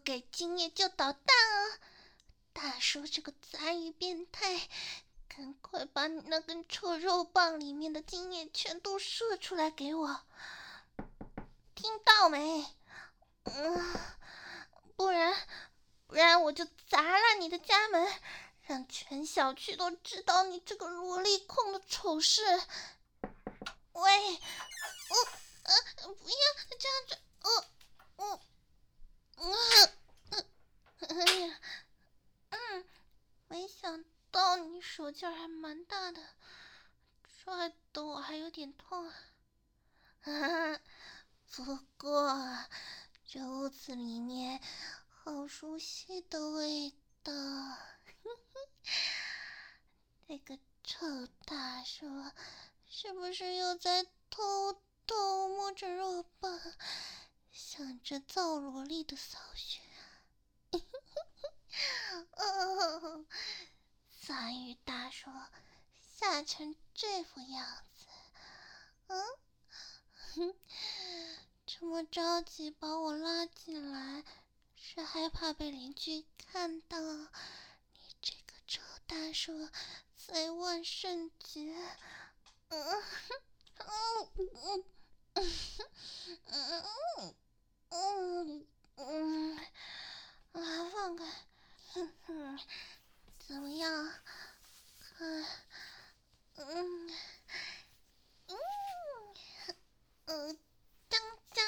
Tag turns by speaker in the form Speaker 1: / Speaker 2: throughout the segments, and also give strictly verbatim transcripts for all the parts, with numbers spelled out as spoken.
Speaker 1: 给精液就捣蛋啊！大叔这个杂鱼变态，赶快把你那根臭肉棒里面的精液全都射出来给我，听到没？嗯，不然不然我就砸烂你的家门，让全小区都知道你这个萝莉控的丑事。喂，我呃不要这样子，我我我哎呀，嗯，没想到你手劲还蛮大的，拽得我还有点痛。啊，不过这屋子里面好熟悉的味道。那个臭大叔是不是又在偷偷摸着肉棒，想着造萝莉的扫穴啊？哦，杂鱼大叔吓成这副样子，嗯，哼，这么着急把我拉进来，是害怕被邻居看到你这个臭大叔在万圣节？嗯嗯嗯嗯嗯嗯啊，放开！哼哼，怎么样？看，嗯嗯嗯，脏脏，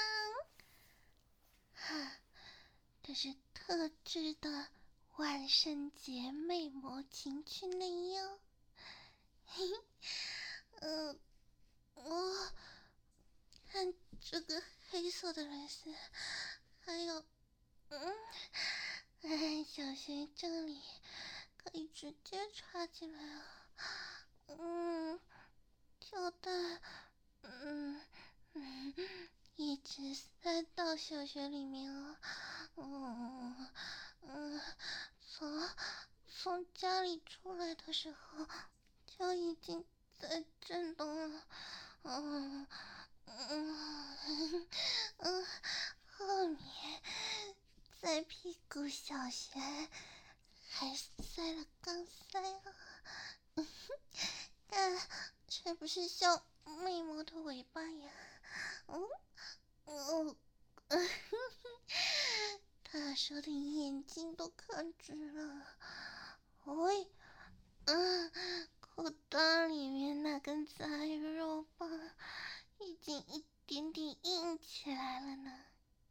Speaker 1: 哈，这是特制的万圣节魅魔情趣内哟。嘿嘿，嗯，我看这个黑色的蕾丝，还有，嗯，哎，小穴这里可以直接插进来啊，嗯，跳蛋，嗯嗯，一直塞到小穴里面啊，嗯嗯，从从家里出来的时候就已经在震动了，嗯嗯嗯，后面在屁股小穴还塞了钢塞啊，看是不是像魅魔的尾巴呀？嗯嗯嗯，大叔的眼睛都看直了。喂，嗯，裤裆里面那根杂鱼肉棒已经一点点硬起来了呢。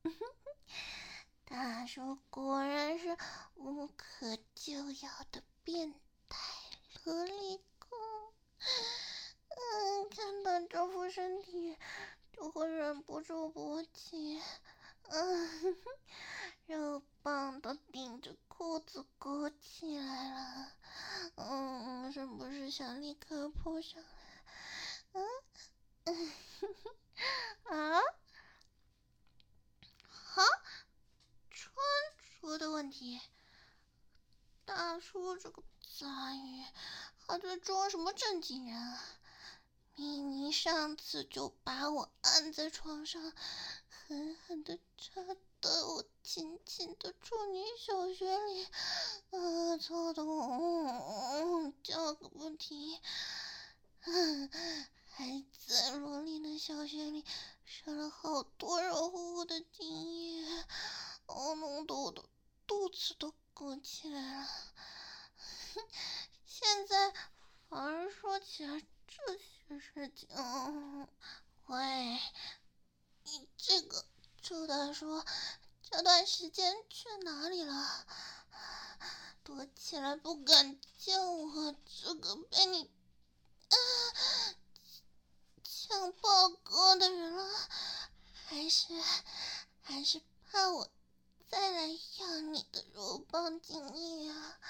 Speaker 1: 大叔果然是无可救药的变态萝莉控。嗯，看到这副身体就会忍不住勃起。嗯，肉棒都顶着裤子鼓起来了。嗯，是不是想立刻扑上来？嗯嗯啊？好，穿着的问题。大叔这个杂鱼还在装什么正经人啊？明明上次就把我按在床上，狠狠地插到我亲亲的处女小穴里，啊，操得我嗯嗯叫个不停，嗯，还在萝莉的小穴里射了好多肉乎乎的精液，哦，弄得我的肚子都鼓起来了。现在反而说起来这些事情，嗯，喂，你这个周大叔这段时间去哪里了？躲起来不敢见我这个被你啊强暴过的人了，还是还是怕我再来要你的肉棒精液啊？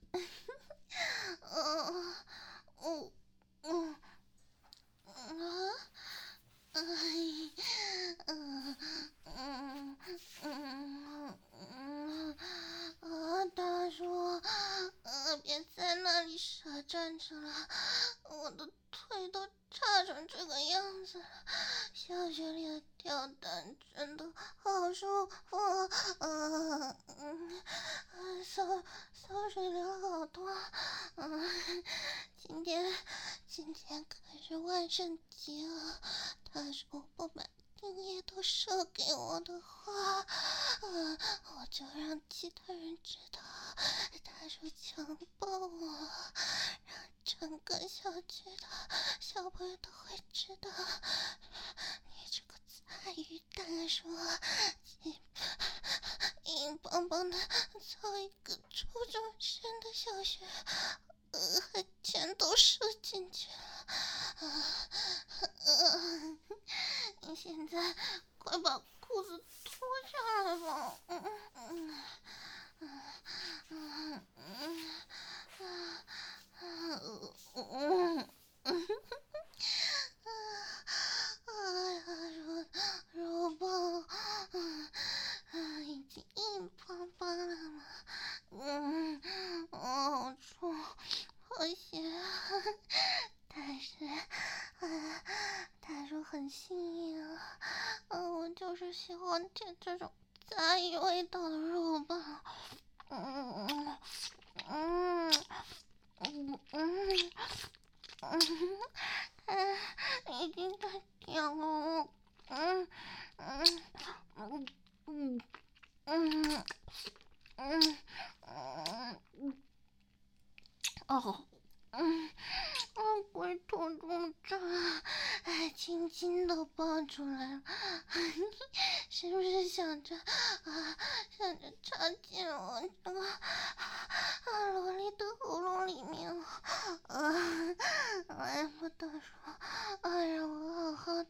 Speaker 1: 嗯嗯嗯嗯啊，嗯嗯嗯嗯啊，大叔，呃，别在那里射这站着了，我的腿都叉成这个样子了。小雪里的吊带真的好舒服，嗯嗯，骚骚水流了好多。嗯，今天今天可是万圣节啊，他说不把精液都射给我的话，嗯，我就让其他人知道，他说强暴我，让整个小区的小朋友都会知道，你这个菜鱼蛋说硬硬邦邦的操一个初中生的小学，呃，还全都射进去了。啊啊！你现在快把裤子脱下来吧。嗯嗯嗯嗯嗯嗯嗯嗯嗯。哎呀，肉肉棒，嗯嗯，已经硬邦邦了嘛，嗯，好粗，好咸啊，但是，啊，他说很新颖啊，嗯，我就是喜欢吃这种杂鱼味道的肉棒，嗯嗯嗯嗯嗯嗯。嗯，已经太甜了，嗯嗯嗯嗯嗯嗯嗯，哦，嗯，哦，龟头这么胀，哎，轻轻的抱出来了，是不是想着啊，想着插进我这个啊萝莉的喉咙里面啊？哎，不得说，啊，让我好好的，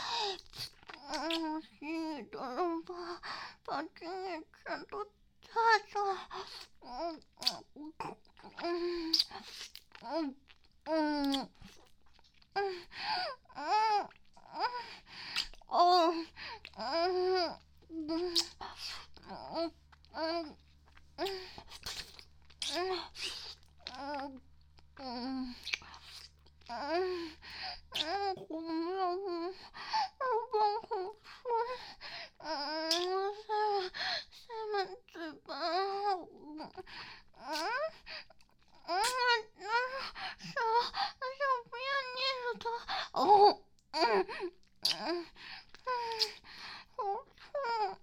Speaker 1: 嗯，吸你的肉棒，把精液全都插上，嗯嗯嗯嗯嗯嗯嗯嗯，哦，嗯嗯嗯嗯嗯嗯嗯。嗯嗯，好妙，嗯，肉棒好脆，嗯，塞塞满嘴巴，嗯嗯嗯，那手手不要捏住它，哦，嗯嗯嗯，好痛，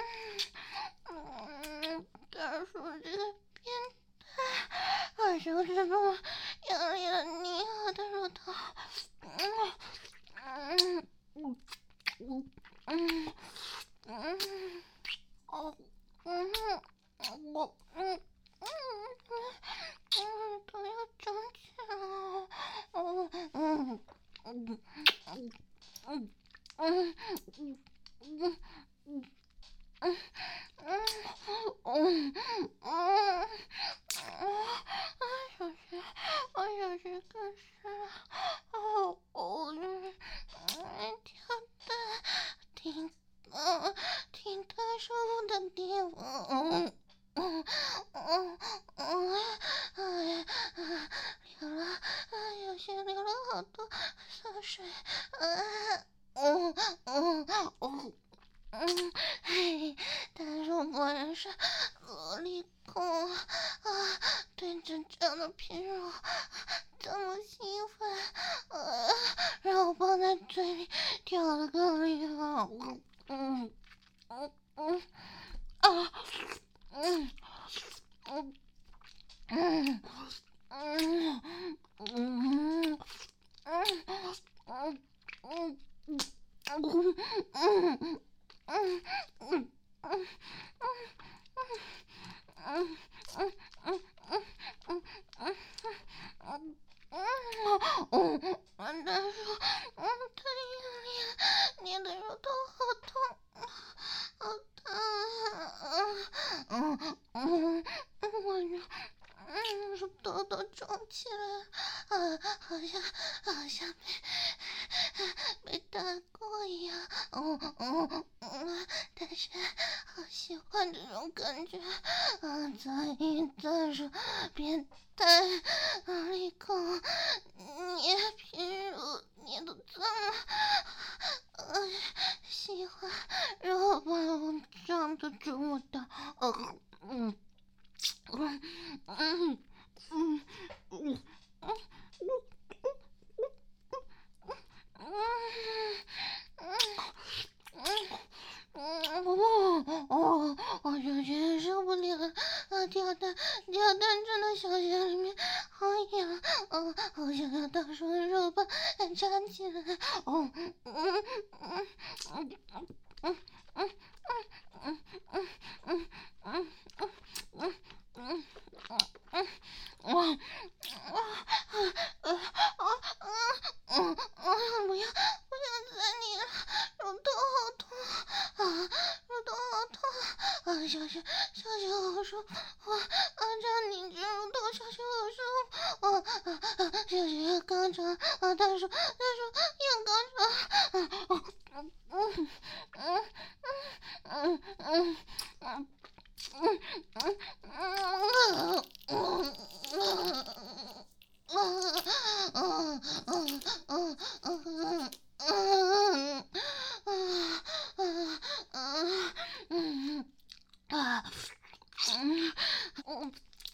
Speaker 1: 嗯嗯，他说这个变态，还是这种用力的捏我的乳头。嗯嗯嗯嗯嗯嗯，哦，嗯我嗯嗯嗯，都要长起来了，哦嗯嗯嗯嗯嗯嗯嗯嗯。嗯嗯嗯嗯嗯，小学，我小学可是好偶遇，嗯，跳的挺嗯挺特殊的地方，嗯嗯嗯嗯，哎流了，小学流了好多脏水，嗯嗯嗯嗯。嗯，嘿，他说果然是萝莉控啊，对着这样的皮肉这么兴奋，呃，让我放在嘴里挑的更厉害，嗯嗯嗯啊，嗯嗯嗯嗯嗯嗯嗯嗯嗯。嗯嗯嗯嗯嗯嗯嗯嗯嗯嗯嗯，完蛋了，嗯，太用力了，捏的肉都好痛，好疼，嗯嗯嗯，我这嗯，是痘痘肿起来了，啊，好像好像被被打过一样。嗯嗯嗯，但是好喜欢这种感觉啊！再一再说，变态啊！立刻捏皮肉捏的这么，呃，喜欢，然后把我长得这么大，呃，嗯嗯嗯嗯嗯嗯。哦哦，我有点受不了了啊！掉蛋掉蛋真的小穴里面好痒，哦，好想要大叔的肉棒站起来。哦，嗯嗯嗯嗯嗯嗯嗯嗯嗯嗯嗯嗯嗯。哇哇啊啊啊啊！嗯嗯，不要不要再你了，肉头好痛啊，肉头好痛啊！小雪小雪好舒服啊！啊，这你这肉头小雪好舒服啊啊啊！小雪高潮啊，大叔大叔也高潮啊啊嗯嗯嗯嗯嗯嗯。嗯嗯嗯嗯嗯嗯嗯嗯嗯嗯啊嗯嗯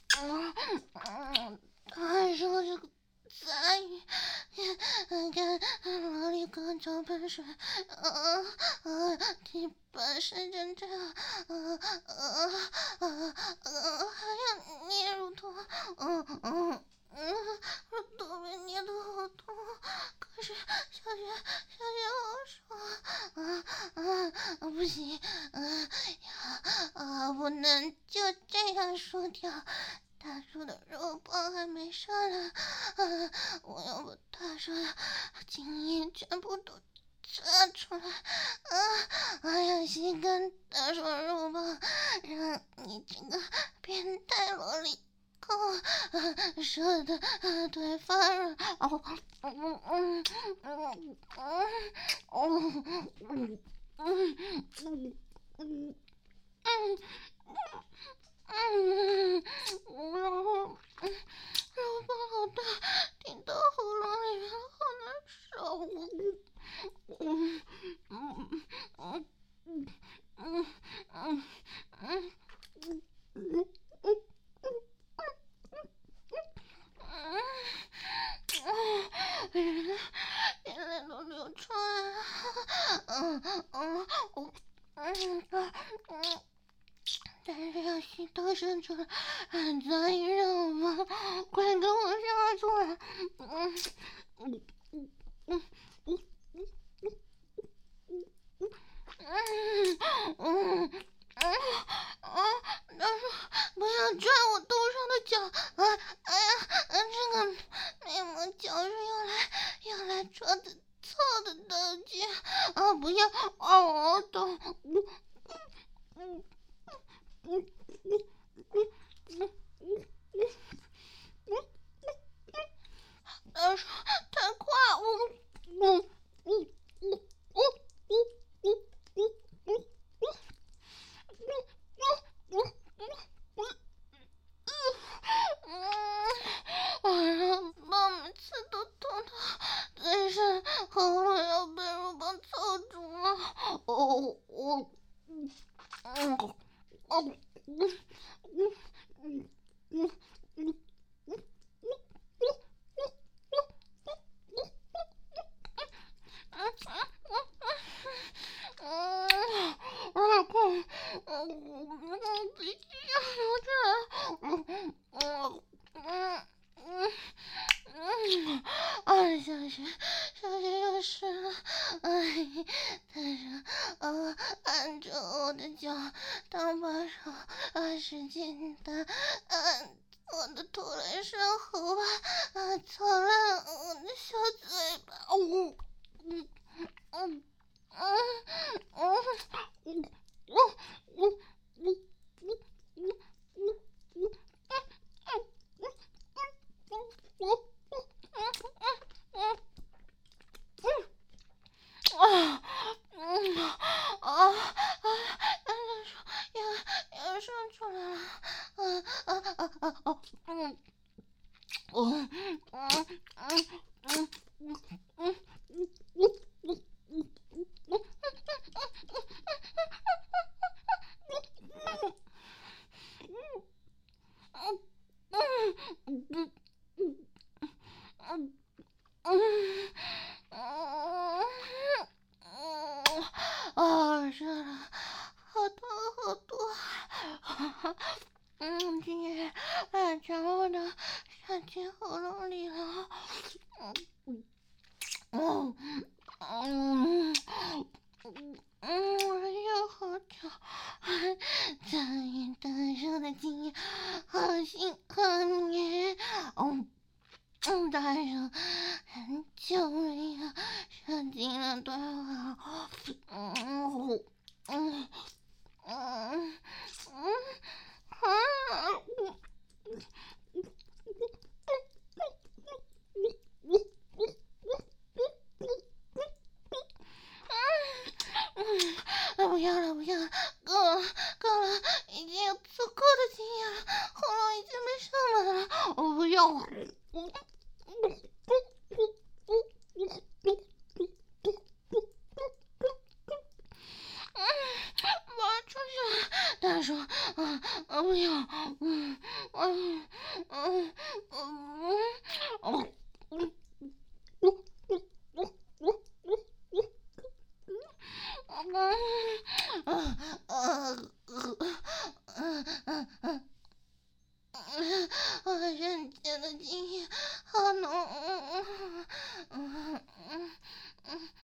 Speaker 1: 嗯，还说这个在看哪里高潮喷水，啊啊，地板是真正，啊啊啊啊，还要捏乳头，嗯嗯嗯，乳头被捏得好痛，可是小雪小雪好爽，啊啊啊，不行，啊呀啊，不能就这样输掉。大叔的肉棒还没上来，啊！我要把大叔的精液全部都炸出来，啊！哎呀，心肝大叔的肉棒，让你这个变态萝莉控啊，射的啊腿发软，哦，嗯嗯嗯嗯哦，嗯嗯嗯嗯嗯。嗯，然后，嗯，肉棒好大，顶到喉咙里面，好难受。嗯嗯嗯嗯嗯嗯嗯嗯嗯，眼泪眼泪都流出来了。嗯嗯嗯嗯嗯。但是要吸到伸出来，很残忍吗？快跟我上出来！嗯嗯嗯嗯嗯嗯嗯嗯嗯嗯嗯，大叔，不要拽我肚上的脚！啊哎呀，这个内膜角是用来用来戳的操的道具啊！不要，啊，我懂。嗯嗯嗯嗯嗯嗯嗯嗯，大叔太快，我嗯嗯嗯嗯嗯嗯嗯嗯嗯嗯嗯。晚上爸每次都痛到最深，喉咙要被肉棒操住了。哦哦嗯嗯哦嗯嗯嗯嗯嗯嗯嗯嗯，二空，我我鼻涕要流出来，嗯嗯嗯嗯嗯，二小时，小时有事了，哎，但是呃，按着我的脚，当把手，啊，使劲的按我的头来上颌吧，啊，操烂我的小嘴巴，哦，嗯嗯。嗯嗯嗯嗯嗯嗯嗯嗯嗯咙里了。嗯嗯嗯嗯嗯，我有好久，终于得手的经验，好心很黏。嗯嗯，大手很久没有射精了，对吧？嗯嗯嗯嗯嗯嗯。嗯，不要了，不要了，够了，够了，已经有足够的经验了，喉咙已经被射满了，我不要。嗯嗯，我要出去了，大叔，啊，我不要，嗯嗯嗯嗯嗯嗯。嗯嗯嗯嗯嗯我人间的经验好浓，嗯嗯嗯